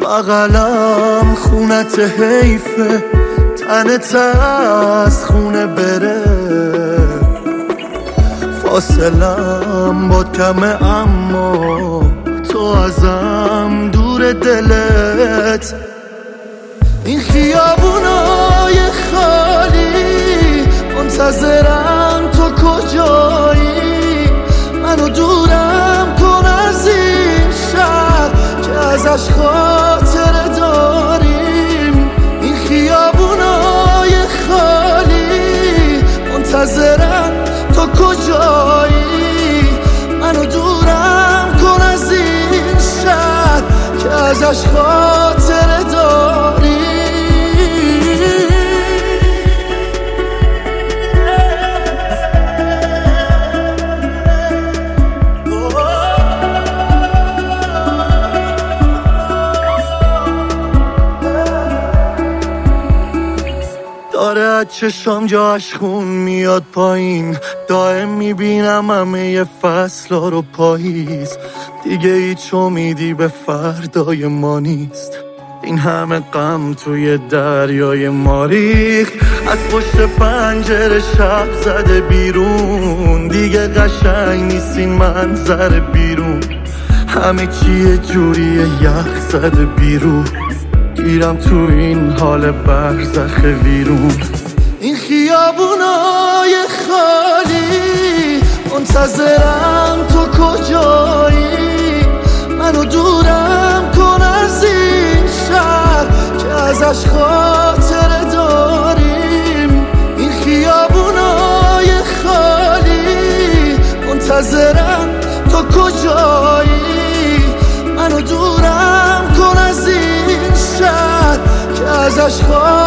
بغلم خونت حیفه، تنت از خونه بره. فاصلم باد کمه اما تو ازم دور دلت. این خیابونای خالی منتظرم تو کجایی. منو دورم کن از این شهر که ازش خاطره داریم. این خیابونای خالی منتظرم تو کجایی. منو دورم کن از این شهر که ازش خاطره داریم. داره از چشام جاش خون میاد پایین. دائم میبینم همه فصلا رو پاییز. دیگه هیچ امیدی به فردای ما نیست. این همه غم توی دریای ما ریخت. از پشت پنجره شب زده بیرون. دیگه قشنگ نیست این منظر بیرون. همه چیه جوریه یخ زده بیرون. گیرم تو این حال برزخ ویرون. این خیابونای خالی منتظرم تو کجایی. منو دورم کن از این شهر که ازش خاطره داریم. این خیابونای خالی منتظرم تو کجایی. منو دورم کن از این شهر که ازش خاطره